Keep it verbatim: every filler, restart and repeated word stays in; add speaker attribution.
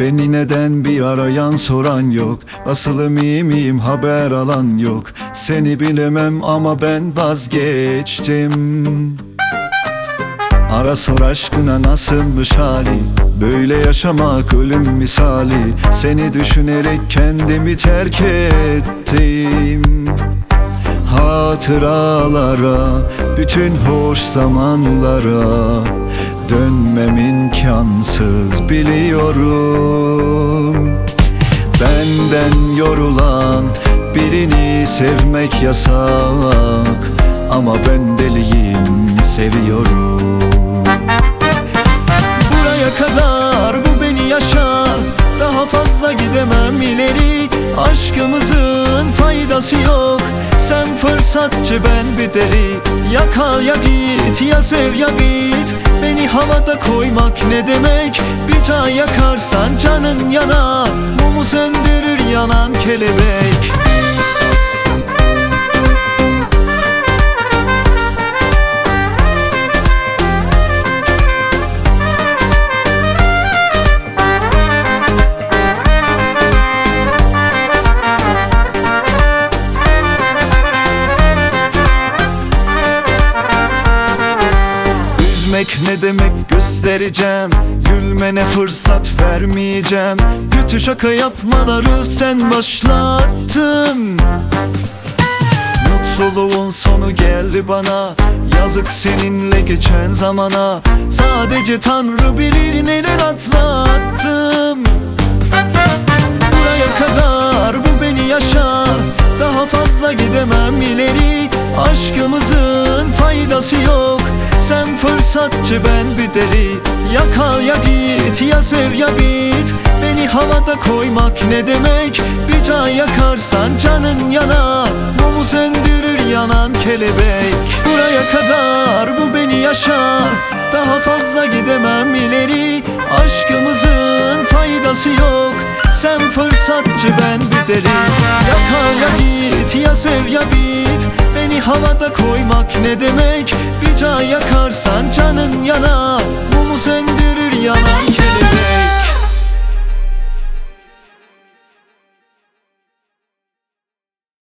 Speaker 1: Beni neden bir arayan soran yok, nasılım iyi miyim haber alan yok. Seni bilemem ama ben vazgeçtim. Ara sor aşkına nasılmış hali, böyle yaşamak ölüm misali. Seni düşünerek kendimi terk ettim. Hatıralara, bütün hoş zamanlara dönmem imkansız biliyorum. Benden yorulan birini sevmek yasak, ama ben deliyim, seviyorum. Buraya kadar bu beni yaşar, daha fazla gidemem ileri. Aşkımızın faydası yok, sen fırsatçı ben bir deli. Yaka ya git, ya sev ya bit. Beni havada koymak ne demek? Bir can yakarsan canın yanar, mumu söndürür yanan kelebek. Üzmek ne demek göstereceğim, gülmene fırsat vermeyeceğim. Kötü şaka yapmaları sen başlattın. Mutluluğun sonu geldi bana, yazık seninle geçen zamana. Sadece Tanrı bilir neler atlattım. Buraya kadar bu beni yaşar, daha fazla gidemem ileri. Aşkımızın faydası yok, sen fırsatçı ben bir deli. Yaka ya git, ya sev ya bit. Beni havada koymak ne demek? Bir can yakarsan canın yanar, mumu söndürür yanan kelebek. Buraya kadar bu beni yaşar, daha fazla gidemem ileri. Aşkımızın faydası yok, sen fırsatçı ben bir deli. Yaka ya git, ya sev ya bit. Beni havada koymak ne demek? Bir can yakarsan canın yanar, mumu söndürür yanan kelebek.